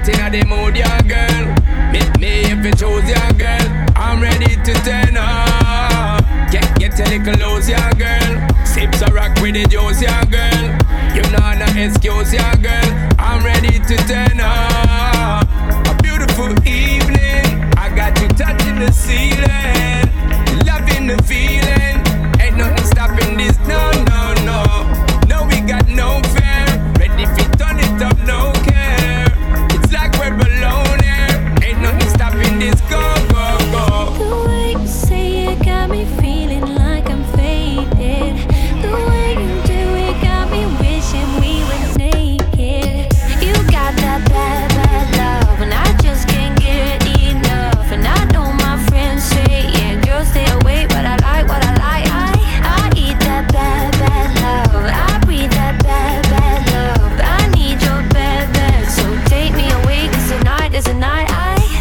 in the mood, yeah, girl. Meet me if you choose, yeah, girl. I'm ready to turn up. Get a little loose, yeah, girl. Sips a rock with the juice, yeah, girl. You know no excuse, yeah, girl. I'm ready to turn up. A beautiful evening. I got you touching the ceiling. Loving the feeling. Ain't nothing stopping this, no, no, no. No, we got no fear. Ready if you turn it up, no care. It's like we're alone here. Ain't nothing stopping this, go, go, go. The way you say it got me feeling like I'm faded. The way you do it got me wishing we was naked. You got that bad, bad love, and I just can't get enough. And I know my friends say, yeah, girl, stay away, but I like what I like. I eat that bad, bad love. I breathe that bad, bad love. I need your bad, bad. So take me away, 'cause tonight is a night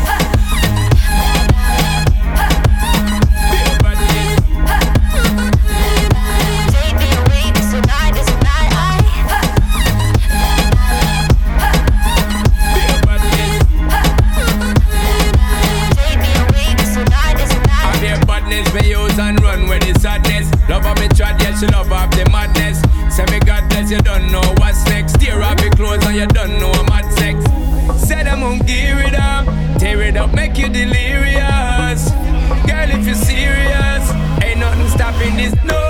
and run with the sadness. Love of me trad, yes, she love of the madness. Say me God bless, you don't know what's next. Tear off your clothes and you don't know mad sex. Said I'm gonna gear it up, tear it up, make you delirious. Girl, if you're serious, ain't nothing stopping this, no.